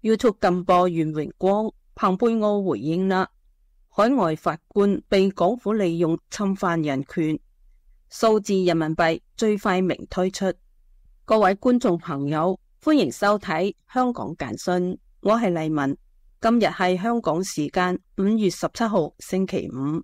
YouTube 禁播願榮光，蓬佩奧回應啦。海外法官被港府利用侵犯人權，數字人民幣最快明推出。各位觀眾朋友，歡迎收睇香港簡訊，我係麗文。今日係香港時間5月17號星期五。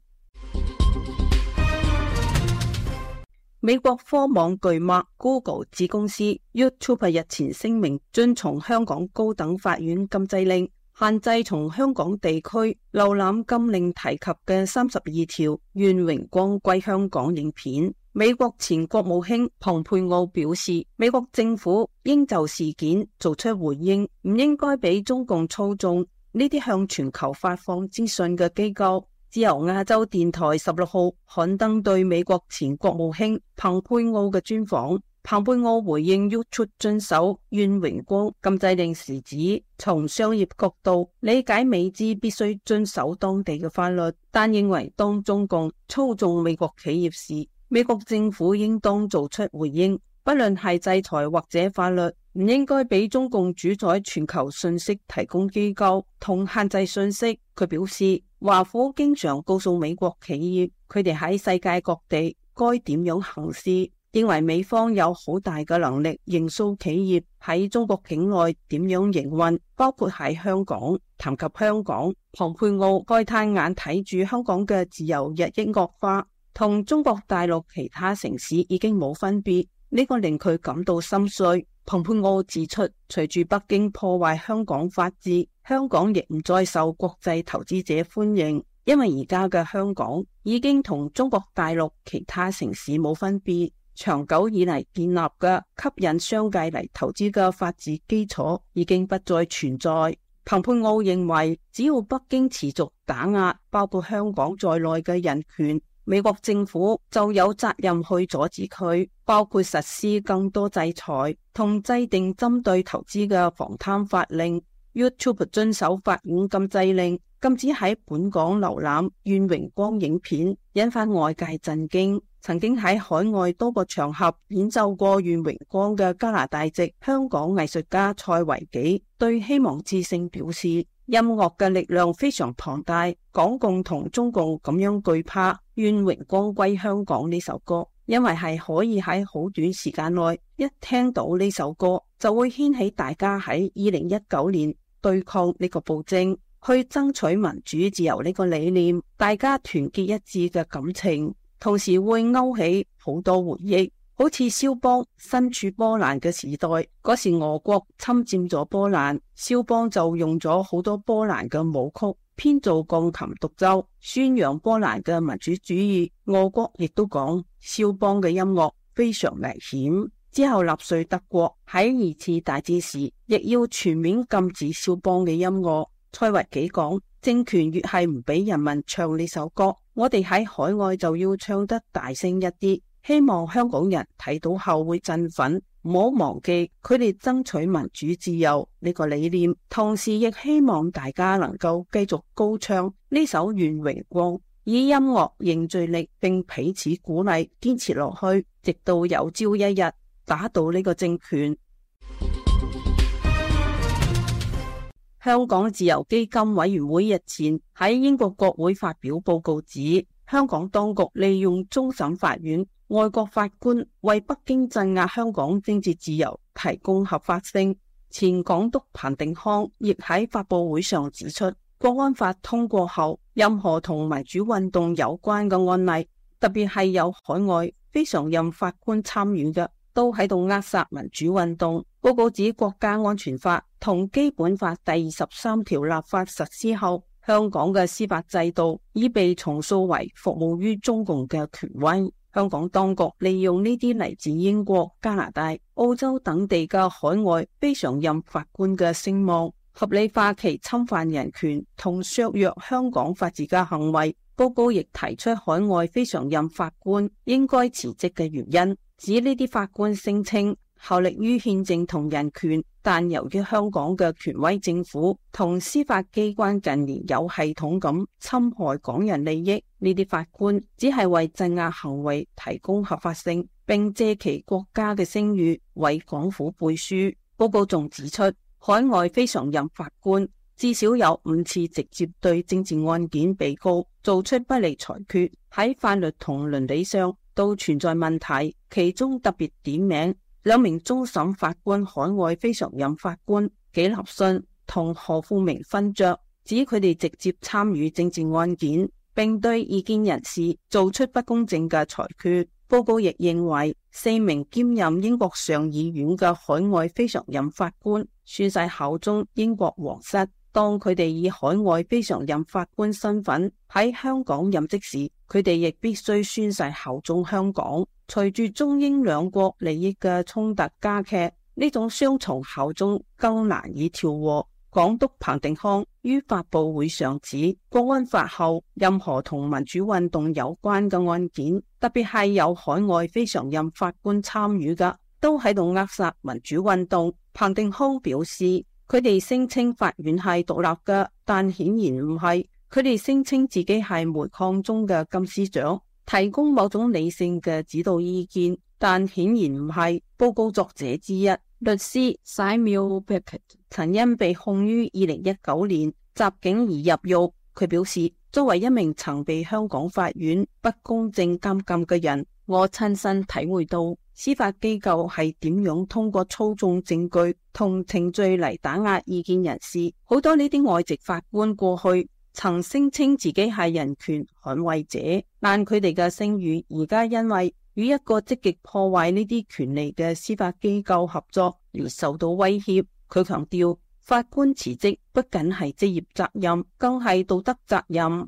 美國科網巨擘 Google 子公司 YouTube 日前聲明遵從香港高等法院禁制令，限制從香港地區瀏覽禁令提及嘅32條願榮光歸香港影片。美國前國務卿蓬佩奧表示，美國政府應就事件做出回應，唔應該俾中共操縱呢啲向全球發放資訊嘅機構。自由亞洲電台16號刊登對美國前國務卿蓬佩奧嘅專訪。蓬佩奧回應 YouTube 遵守願榮光禁制令時指，從商業角度理解美資必須遵守當地嘅法律，但認為當中共操縱美國企業時，美國政府應當做出回應，不論係制裁或者法律，唔應該俾中共主宰全球信息提供機構同限制信息。佢表示，華府經常告訴美國企業，佢哋喺世界各地該點樣行事，認為美方有好大嘅能力形塑企業喺中國境內點樣營運，包括喺香港。談及香港，蓬佩奧慨嘆眼睇住香港嘅自由日益惡化，同中國大陸其他城市已經冇分別，呢個令佢感到心碎。蓬佩奧指出，隨住北京破壞香港法治，香港亦唔再受國際投資者歡迎，因為而家嘅香港已經同中國大陸其他城市冇分別，長久以嚟建立嘅吸引商界嚟投資嘅法治基礎已經不再存在。蓬佩奧認為，只要北京持續打壓包括香港在內嘅人權，美國政府就有責任去阻止佢，包括實施更多制裁同制定針對投資嘅防貪法令。YouTube 遵守法院禁制令，禁止喺本港瀏覽願榮光影片，引發外界震驚。曾經喺海外多個場合演奏過願榮光嘅加拿大籍香港藝術家蔡維紀對希望之聲表示，音樂嘅力量非常龐大，港共同中共咁樣懼怕願榮光歸香港呢首歌，因為係可以喺好短時間內一聽到呢首歌就會掀起大家喺2019年對抗呢個暴政，去爭取民主自由呢個理念，大家團結一致嘅感情，同時會勾起好多回憶，好似肖邦身處波蘭嘅時代，嗰時俄國侵佔咗波蘭，肖邦就用咗好多波蘭嘅舞曲編造鋼琴獨奏，宣揚波蘭嘅民主主義。俄國亦都講肖邦嘅音樂非常危險。之後納粹德國喺二次大戰時亦要全面禁止肖邦嘅音樂。蔡維紀講，政權越係唔俾人民唱呢首歌，我哋喺海外就要唱得大聲一啲，希望香港人睇到後會振奮，唔好忘記佢哋爭取民主自由呢個理念，同時亦希望大家能夠繼續高唱呢首願榮光，以音樂凝聚力並彼此鼓勵，堅持落去，直到有朝一日打倒呢個政權。香港自由基金委員會日前喺英國國會發表報告指，香港當局利用終審法院外國法官為北京鎮壓香港政治自由提供合法性。前港督彭定康亦喺發佈會上指出，國安法通過後，任何同民主運動有關嘅案例，特別係有海外非常任法官參與嘅，都喺度扼殺民主運動。報告指，國家安全法同基本法第23條立法實施後，香港嘅司法制度已被重塑為服務於中共嘅權威。香港當局利用呢啲嚟自英國、加拿大、澳洲等地嘅海外非常任法官嘅聲望，合理化其侵犯人權同削弱香港法治嘅行為。報告亦提出海外非常任法官應該辭職嘅原因，指呢啲法官聲稱效力於憲政同人權，但由於香港嘅權威政府同司法機關近年有系統咁侵害港人利益，呢啲法官只係為鎮壓行為提供合法性，並借其國家嘅聲譽為港府背書。報告仲指出， 海外非常任法官至少有5次直接對政治案件被告做出不利裁決，喺法律同倫理上都存在問題。其中特別點名2名終審法官海外非常任法官紀立信同何富明勳爵，指佢哋直接參與政治案件，並對異見人士做出不公正嘅裁決。報告亦認為4名兼任英國上議院嘅海外非常任法官宣誓效忠英國皇室，當佢哋以海外非常任法官身份喺香港任職時，佢哋亦必須宣誓效忠香港。隨住中英兩國利益嘅衝突加劇，呢種雙重效忠更難以調和。港督彭定康於發佈會上指，國安法後任何同民主運動有關嘅案件，特別係有海外非常任法官參與嘅，都喺度扼殺民主運動。彭定康表示，佢哋聲稱法院係獨立嘅，但顯然唔係。佢哋聲稱自己係煤礦中嘅金絲雀，提供某種理性嘅指導意見，但顯然唔係。報告作者之一律師 Samuel Beckett 曾因被控於2019年襲警而入獄。佢表示，作為一名曾被香港法院不公正監禁嘅人，我親身體會到司法機構係點樣通過操縱證據同程序嚟打壓異見人士。好多呢啲外籍法官過去曾聲稱自己係人權捍衛者，但佢哋嘅聲譽而家因為與一個積極破壞呢啲權利嘅司法機構合作而受到威脅。佢強調，法官辭職不僅係職業責任，更係道德責任。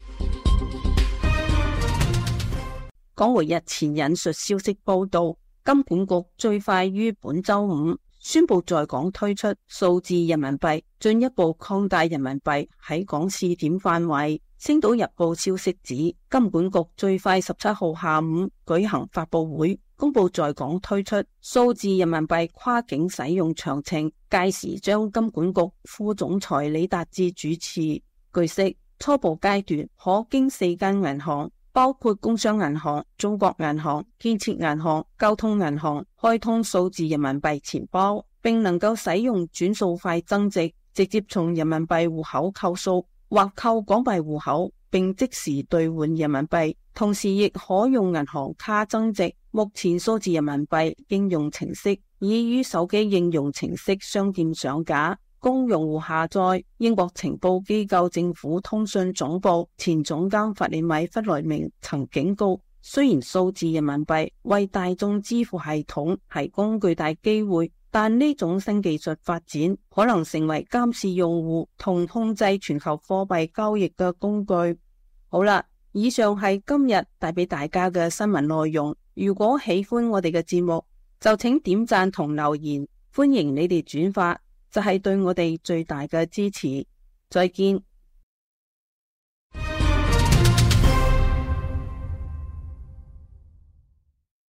港媒日前引述消息報道，金管局最快於本周五宣布在港推出數字人民幣，進一步擴大人民幣喺港試點範圍。星島日報消息指，金管局最快17號下午舉行發佈會，公布在港推出數字人民幣跨境使用詳情，屆時將金管局副總裁李達志主持。據悉，初步階段可經4間銀行，包括工商銀行、中國銀行、建設銀行、交通銀行開通數字人民幣錢包，並能夠使用轉數快增值，直接從人民幣戶口扣數或扣港幣戶口，並即時兌換人民幣，同時亦可用銀行卡增值。目前數字人民幣應用程式已於手機應用程式商店上架，供用戶下載。英國情報機構政府通訊總部前總監弗里米弗萊明曾警告，雖然數字人民幣為大眾支付系統提供巨大機會，但呢種新技術發展可能成為監視用戶同控制全球貨幣交易嘅工具。好啦，以上係今日帶俾大家嘅新聞內容。如果喜歡我哋嘅節目，就請點讚同留言，歡迎你哋轉發，就係對我哋最大嘅支持。再見。